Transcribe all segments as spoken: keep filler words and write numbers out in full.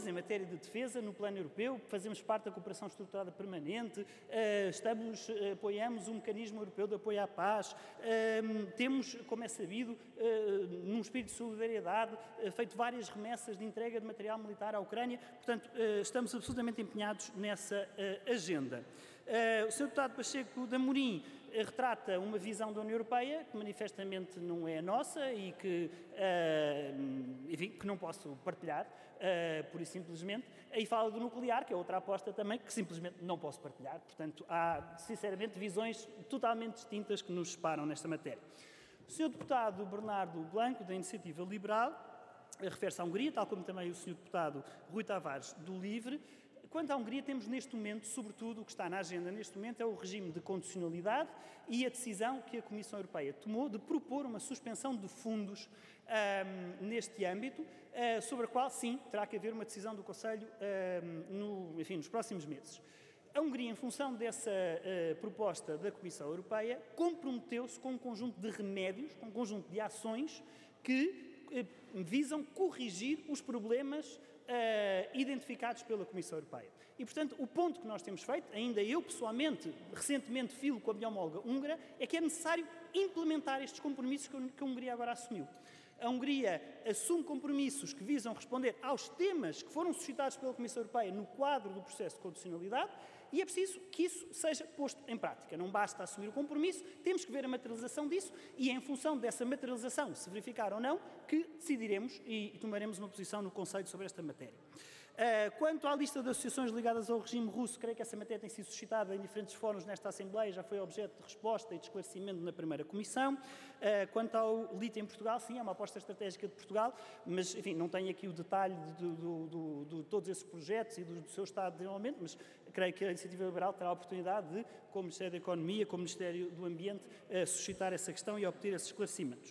em matéria de defesa no plano europeu, fazemos parte da cooperação estruturada permanente, estamos, apoiamos o mecanismo europeu de apoio à paz, temos, como é sabido, num espírito de solidariedade, feito várias remessas de entrega de material militar à Ucrânia, portanto, estamos absolutamente empenhados nessa agenda. O senhor deputado Pacheco de Amorim retrata uma visão da União Europeia que manifestamente não é a nossa e que, enfim, que não posso partilhar, pura e simplesmente, e fala do nuclear, que é outra aposta também, que simplesmente não posso partilhar. Portanto, há, sinceramente, visões totalmente distintas que nos separam nesta matéria. O senhor deputado Bernardo Blanco, da Iniciativa Liberal, refere-se à Hungria, tal como também o senhor deputado Rui Tavares, do LIVRE. Quanto à Hungria, temos neste momento, sobretudo, o que está na agenda neste momento é o regime de condicionalidade e a decisão que a Comissão Europeia tomou de propor uma suspensão de fundos um, neste âmbito, uh, sobre a qual, sim, terá que haver uma decisão do Conselho um, no, enfim, nos próximos meses. A Hungria, em função dessa uh, proposta da Comissão Europeia, comprometeu-se com um conjunto de remédios, com um conjunto de ações que uh, visam corrigir os problemas Uh, identificados pela Comissão Europeia. E, portanto, o ponto que nós temos feito, ainda eu pessoalmente, recentemente filo com a minha homóloga húngara, é que é necessário implementar estes compromissos que a Hungria agora assumiu. A Hungria assume compromissos que visam responder aos temas que foram suscitados pela Comissão Europeia no quadro do processo de condicionalidade e é preciso que isso seja posto em prática. Não basta assumir o compromisso, temos que ver a materialização disso e é em função dessa materialização, se verificar ou não, que decidiremos e tomaremos uma posição no Conselho sobre esta matéria. Uh, quanto à lista de associações ligadas ao regime russo, creio que essa matéria tem sido suscitada em diferentes fóruns nesta Assembleia, já foi objeto de resposta e de esclarecimento na primeira Comissão. Uh, quanto ao LITA em Portugal, sim, é uma aposta estratégica de Portugal, mas, enfim, não tenho aqui o detalhe de, de, de, de, de todos esses projetos e do, do seu estado de desenvolvimento, mas creio que a Iniciativa Liberal terá a oportunidade de, como Ministério da Economia, como Ministério do Ambiente, uh, suscitar essa questão e obter esses esclarecimentos.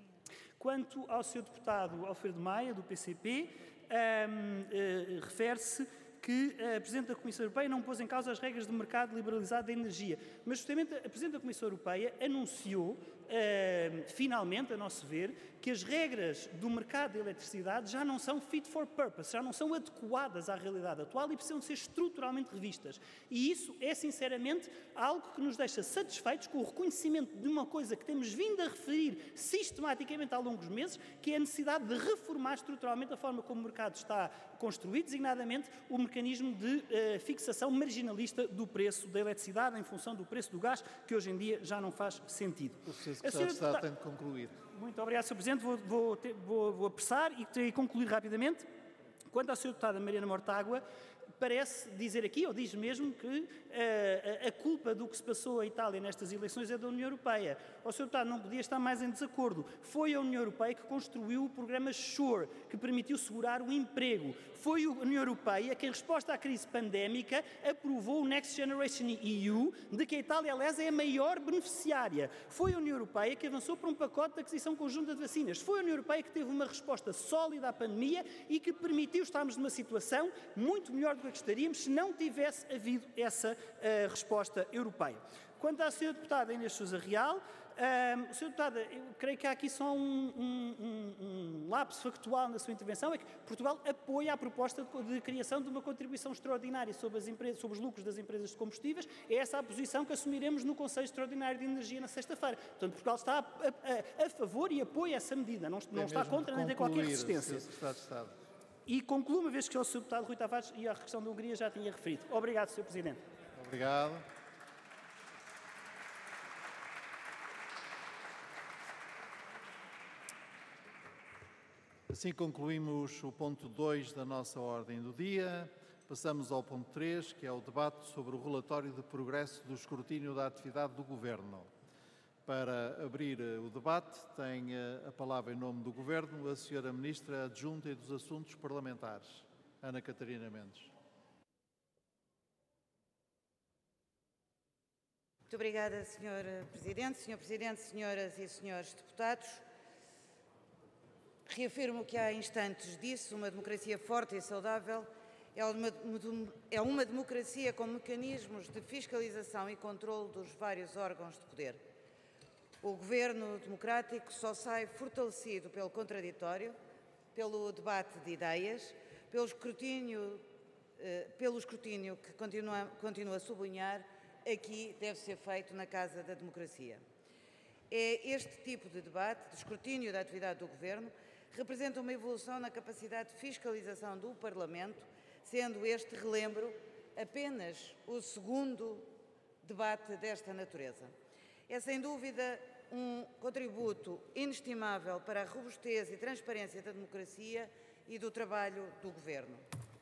Quanto ao seu deputado Alfredo Maia, do P C P, um, uh, refere-se que a Presidente da Comissão Europeia não pôs em causa as regras do mercado liberalizado da energia, mas justamente a Presidente da Comissão Europeia anunciou, eh, finalmente, a nosso ver, que as regras do mercado de eletricidade já não são fit for purpose, já não são adequadas à realidade atual e precisam de ser estruturalmente revistas. E isso é, sinceramente, algo que nos deixa satisfeitos com o reconhecimento de uma coisa que temos vindo a referir sistematicamente ao longo dos meses, que é a necessidade de reformar estruturalmente a forma como o mercado está construído, designadamente o mercado mecanismo de uh, fixação marginalista do preço da eletricidade em função do preço do gás, que hoje em dia já não faz sentido. O senhor Secretário de Estado tem de concluir. Muito obrigado, senhor Presidente. Vou, vou, ter, vou, vou apressar e terei de concluir rapidamente. Quanto à senhora deputada Mariana Mortágua, parece dizer aqui, ou diz mesmo, que uh, a culpa do que se passou em Itália nestas eleições é da União Europeia. O senhor deputado não podia estar mais em desacordo. Foi a União Europeia que construiu o programa SURE, que permitiu segurar o emprego. Foi a União Europeia que, em resposta à crise pandémica, aprovou o Next Generation E U, de que a Itália, aliás, é a maior beneficiária. Foi a União Europeia que avançou para um pacote de aquisição conjunta de vacinas. Foi a União Europeia que teve uma resposta sólida à pandemia e que permitiu estarmos numa situação muito melhor do que estaríamos se não tivesse havido essa uh, resposta europeia. Quanto à senhora deputada Inês Sousa Real, uh, senhora deputada, eu creio que há aqui só um, um, um, um lapso factual na sua intervenção, é que Portugal apoia a proposta de, de criação de uma contribuição extraordinária sobre, as empresas, sobre os lucros das empresas de combustíveis. É essa a posição que assumiremos no Conselho Extraordinário de Energia na sexta-feira. Portanto, Portugal está a, a, a favor e apoia essa medida, não, não está contra nem tem qualquer resistência. senhor Secretário de Estado. E concluo, uma vez que o senhor deputado Rui Tavares e a questão da Hungria já tinha referido. Obrigado, senhor Presidente. Obrigado. Assim concluímos o ponto dois da nossa ordem do dia. Passamos ao ponto três, que é o debate sobre o relatório de progresso do escrutínio da atividade do Governo. Para abrir o debate, tem a palavra em nome do Governo a senhora Ministra Adjunta e dos Assuntos Parlamentares, Ana Catarina Mendes. Muito obrigada, senhor Presidente. senhor Presidente, senhoras e senhores deputados, reafirmo que há instantes disse, uma democracia forte e saudável é uma, é uma democracia com mecanismos de fiscalização e controle dos vários órgãos de poder. O Governo democrático só sai fortalecido pelo contraditório, pelo debate de ideias, pelo escrutínio, pelo escrutínio que continua, continua a sublinhar, aqui deve ser feito na Casa da Democracia. É este tipo de debate, de escrutínio da atividade do Governo, representa uma evolução na capacidade de fiscalização do Parlamento, sendo este, relembro, apenas o segundo debate desta natureza. É, sem dúvida, um contributo inestimável para a robustez e transparência da democracia e do trabalho do Governo.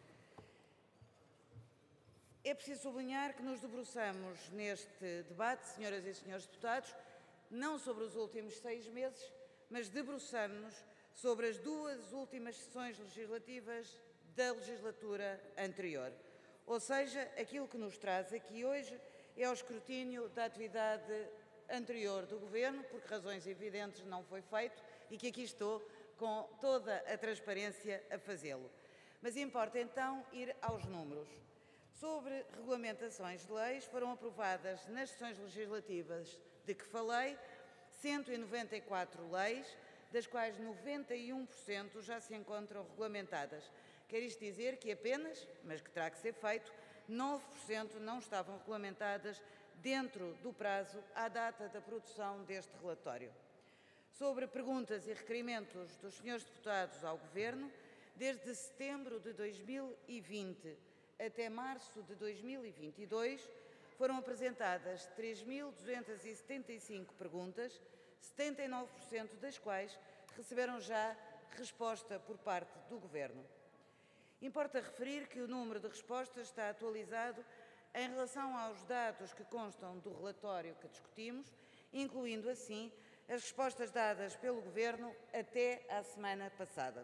É preciso sublinhar que nos debruçamos neste debate, senhoras e senhores deputados, não sobre os últimos seis meses, mas debruçamos-nos sobre as duas últimas sessões legislativas da legislatura anterior. Ou seja, aquilo que nos traz aqui hoje é o escrutínio da atividade anterior do Governo, por razões evidentes não foi feito e que aqui estou com toda a transparência a fazê-lo. Mas importa então ir aos números. Sobre regulamentações de leis, foram aprovadas nas sessões legislativas de que falei cento e noventa e quatro leis, das quais noventa e um por cento já se encontram regulamentadas. Quer isto dizer que apenas, mas que terá que ser feito, nove por cento não estavam regulamentadas dentro do prazo à data da produção deste relatório. Sobre perguntas e requerimentos dos senhores deputados ao Governo, desde setembro de dois mil e vinte até março de dois mil e vinte e dois, foram apresentadas três mil duzentas e setenta e cinco perguntas, setenta e nove por cento das quais receberam já resposta por parte do Governo. Importa referir que o número de respostas está atualizado em relação aos dados que constam do relatório que discutimos, incluindo assim as respostas dadas pelo Governo até à semana passada.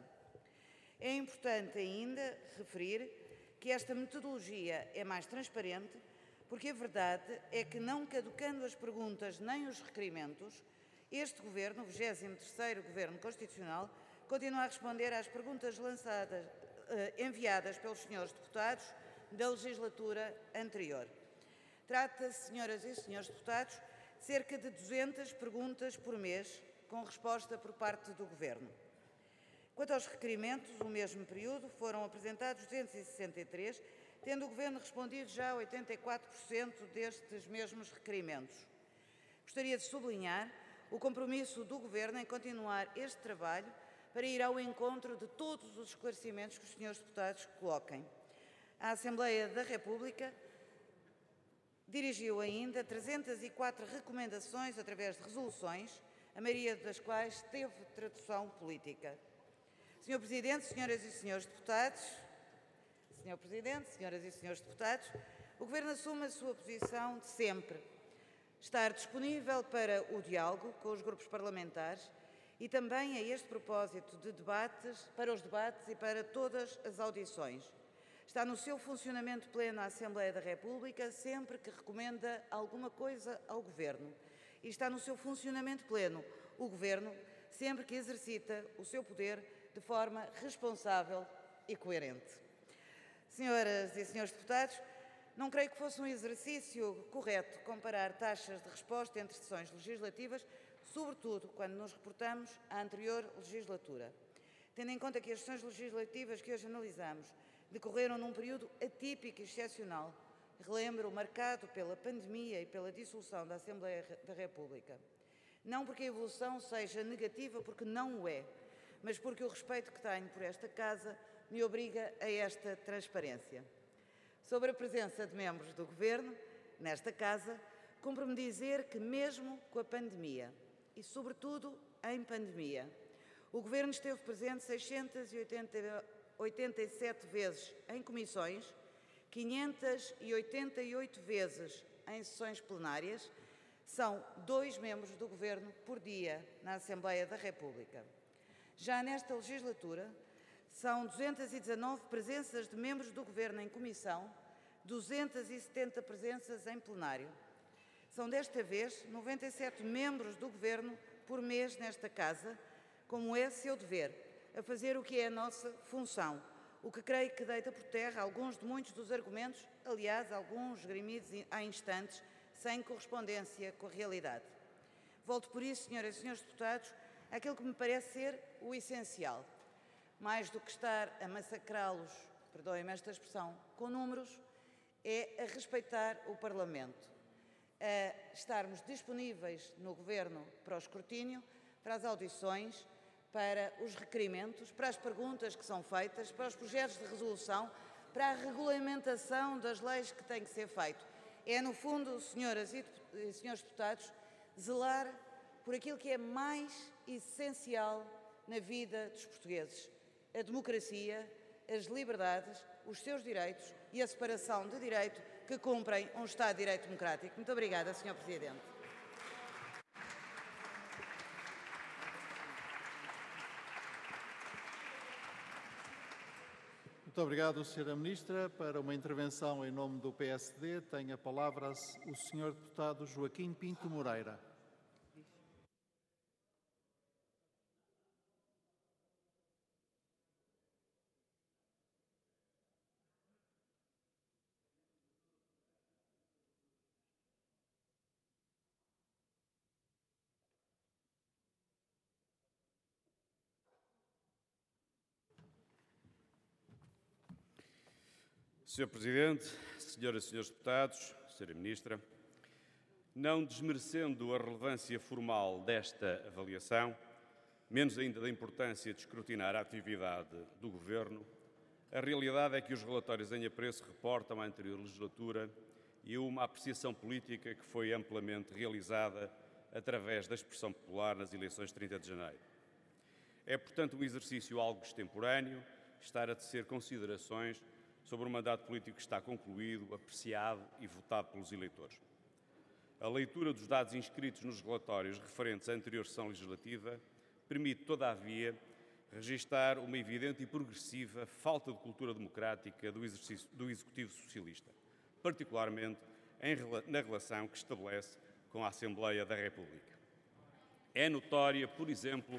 É importante ainda referir que esta metodologia é mais transparente, porque a verdade é que, não caducando as perguntas nem os requerimentos, este Governo, o vigésimo terceiro Governo Constitucional, continua a responder às perguntas lançadas, eh, enviadas pelos senhores deputados da legislatura anterior. Trata-se, senhoras e senhores deputados, de cerca de duzentas perguntas por mês, com resposta por parte do Governo. Quanto aos requerimentos, no mesmo período foram apresentados duzentos e sessenta e três, tendo o Governo respondido já a oitenta e quatro por cento destes mesmos requerimentos. Gostaria de sublinhar o compromisso do Governo em continuar este trabalho para ir ao encontro de todos os esclarecimentos que os senhores deputados coloquem. A Assembleia da República dirigiu ainda trezentas e quatro recomendações através de resoluções, a maioria das quais teve tradução política. senhor Presidente, senhoras e senhores deputados, senhor Presidente, senhoras e senhores deputados, o Governo assume a sua posição de sempre, estar disponível para o diálogo com os grupos parlamentares e também a este propósito de debates, para os debates e para todas as audições. Está no seu funcionamento pleno a Assembleia da República sempre que recomenda alguma coisa ao Governo. E está no seu funcionamento pleno o Governo sempre que exercita o seu poder de forma responsável e coerente. Senhoras e senhores deputados, não creio que fosse um exercício correto comparar taxas de resposta entre sessões legislativas, sobretudo quando nos reportamos à anterior legislatura. Tendo em conta que as sessões legislativas que hoje analisamos decorreram num período atípico e excepcional, relembro, marcado pela pandemia e pela dissolução da Assembleia da República. Não porque a evolução seja negativa, porque não o é, mas porque o respeito que tenho por esta Casa me obriga a esta transparência. Sobre a presença de membros do Governo nesta Casa, cumpre-me dizer que mesmo com a pandemia, e sobretudo em pandemia, o Governo esteve presente seiscentas e oitenta e sete vezes em comissões, quinhentas e oitenta e oito vezes em sessões plenárias. São dois membros do Governo por dia na Assembleia da República. Já nesta legislatura, são duzentas e dezanove presenças de membros do Governo em comissão, duzentas e setenta presenças em plenário. São desta vez noventa e sete membros do Governo por mês nesta Casa, como é seu dever, a fazer o que é a nossa função, o que creio que deita por terra alguns de muitos dos argumentos, aliás, alguns esgrimidos há instantes, sem correspondência com a realidade. Volto por isso, senhoras e senhores deputados, àquilo que me parece ser o essencial. mais do que estar a massacrá-los, perdoem-me esta expressão, com números, é a respeitar o Parlamento, a estarmos disponíveis no Governo para o escrutínio, para as audições, para os requerimentos, para as perguntas que são feitas, para os projetos de resolução, para a regulamentação das leis que têm que ser feito. É, no fundo, senhoras e senhores deputados, zelar por aquilo que é mais essencial na vida dos portugueses: a democracia, as liberdades, os seus direitos e a separação de direito que cumprem um Estado de Direito democrático. Muito obrigada, senhor Presidente. Muito obrigado, senhora Ministra. Para uma intervenção em nome do P S D, tem a palavra o senhor deputado Joaquim Pinto Moreira. senhor Presidente, senhoras e senhores deputados, senhora Ministra, não desmerecendo a relevância formal desta avaliação, menos ainda da importância de escrutinar a atividade do Governo, a realidade é que os relatórios em apreço reportam a anterior legislatura e uma apreciação política que foi amplamente realizada através da expressão popular nas eleições de trinta de janeiro. É, portanto, um exercício algo extemporâneo estar a tecer considerações sobre um mandato político que está concluído, apreciado e votado pelos eleitores. A leitura dos dados inscritos nos relatórios referentes à anterior sessão legislativa permite, todavia, registar uma evidente e progressiva falta de cultura democrática do, exercício, do Executivo Socialista, particularmente em, na relação que estabelece com a Assembleia da República. É notória, por exemplo,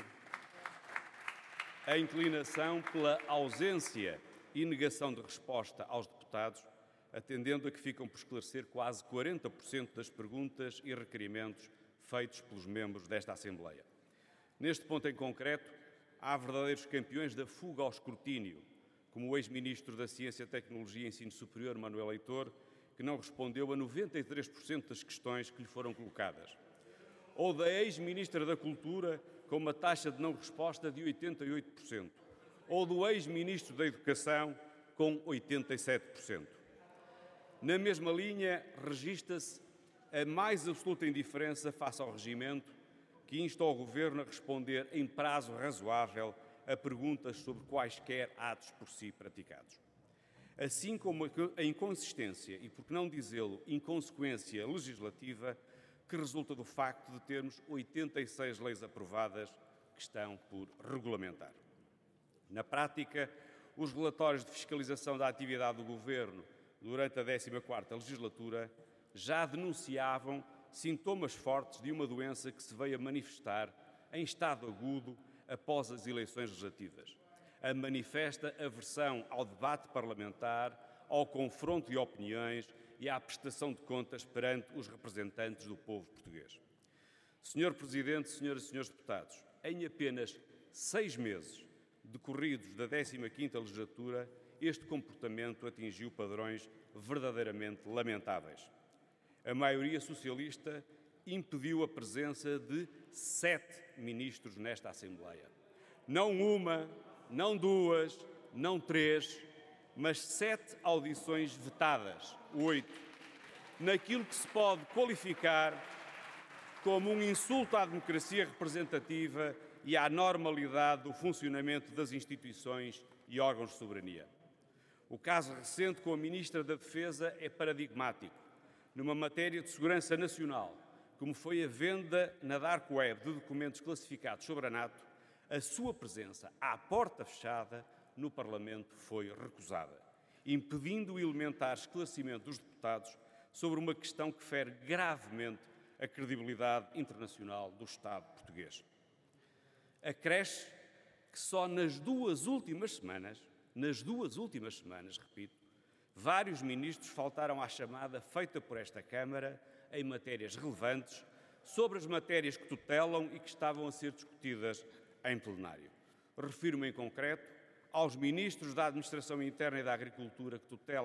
a inclinação pela ausência e negação de resposta aos deputados, atendendo a que ficam por esclarecer quase quarenta por cento das perguntas e requerimentos feitos pelos membros desta Assembleia. Neste ponto em concreto, há verdadeiros campeões da fuga ao escrutínio, como o ex-ministro da Ciência, Tecnologia e Ensino Superior, Manuel Heitor, que não respondeu a noventa e três por cento das questões que lhe foram colocadas. Ou da ex-ministra da Cultura, com uma taxa de não resposta de oitenta e oito por cento. Ou do ex-ministro da Educação, com oitenta e sete por cento. Na mesma linha, registra-se a mais absoluta indiferença face ao regimento, que insta o Governo a responder em prazo razoável a perguntas sobre quaisquer atos por si praticados. Assim como a inconsistência, e por que não dizê-lo, inconsequência legislativa, que resulta do facto de termos oitenta e seis leis aprovadas que estão por regulamentar. Na prática, os relatórios de fiscalização da atividade do Governo durante a décima quarta legislatura já denunciavam sintomas fortes de uma doença que se veio a manifestar em estado agudo após as eleições legislativas. A manifesta aversão ao debate parlamentar, ao confronto de opiniões e à prestação de contas perante os representantes do povo português. senhor Presidente, senhoras e senhores deputados, em apenas seis meses decorridos da décima quinta legislatura, este comportamento atingiu padrões verdadeiramente lamentáveis. A maioria socialista impediu a presença de sete ministros nesta Assembleia. Não uma, não duas, não três, mas sete audições vetadas, oito, naquilo que se pode qualificar como um insulto à democracia representativa e à normalidade do funcionamento das instituições e órgãos de soberania. O caso recente com a Ministra da Defesa é paradigmático. Numa matéria de segurança nacional, como foi a venda na Dark Web de documentos classificados sobre a NATO, a sua presença à porta fechada no Parlamento foi recusada, impedindo o elementar esclarecimento dos deputados sobre uma questão que fere gravemente a credibilidade internacional do Estado português. Acresce que só nas duas últimas semanas, nas duas últimas semanas, repito, vários ministros faltaram à chamada feita por esta Câmara em matérias relevantes sobre as matérias que tutelam e que estavam a ser discutidas em plenário. Refiro-me em concreto aos ministros da Administração Interna e da Agricultura que tutelam